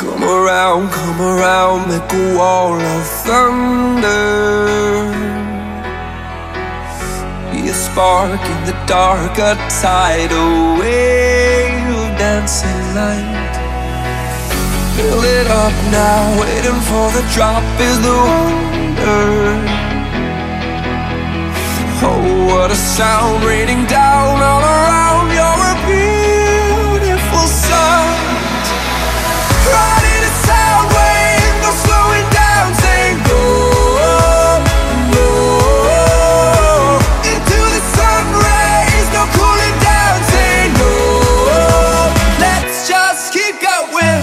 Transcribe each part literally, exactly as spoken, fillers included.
Come around, come around, make a wall of thunder. Be a spark in the dark, a tidal wave of dancing light. Fill it up now, waiting for the drop is the wonder. Oh, what a sound raining down all around. You're a beautiful sight. Riding a sound wave, no slowing down, saying go, go. Into the sun rays, no cooling down, saying no. Let's just keep going.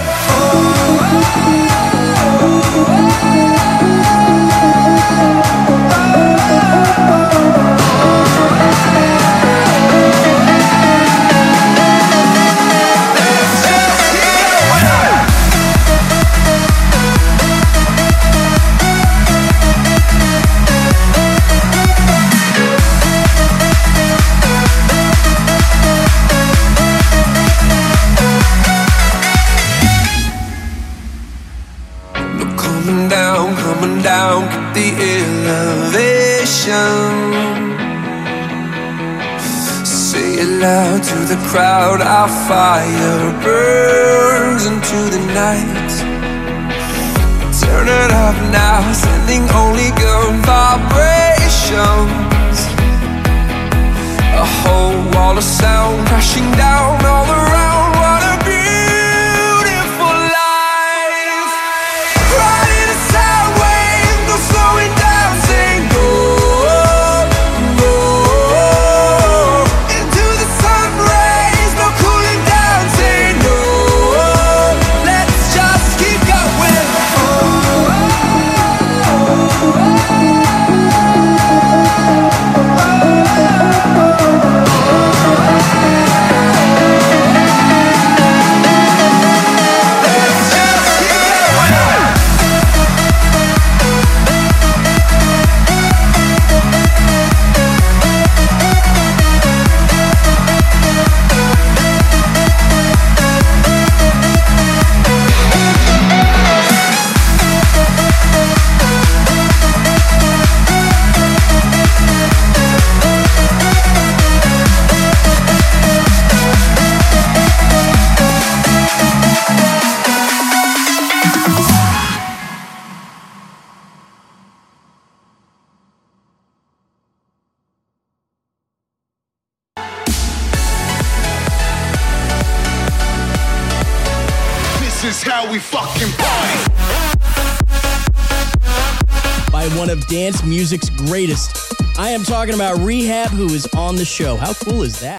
Coming down, coming down, keep the elevation. Say it loud to the crowd, our fire burns into the night. Turn it up now, sending only good vibrations. A whole wall of sound crashing down all around. What a beautiful life. Riding a sound wave, no slowing down, saying go, go. Into the sun rays, no cooling down, saying no. Let's just keep going. This is how we fucking party. By one of dance music's greatest. I am talking about Rehab, who is on the show. How cool is that?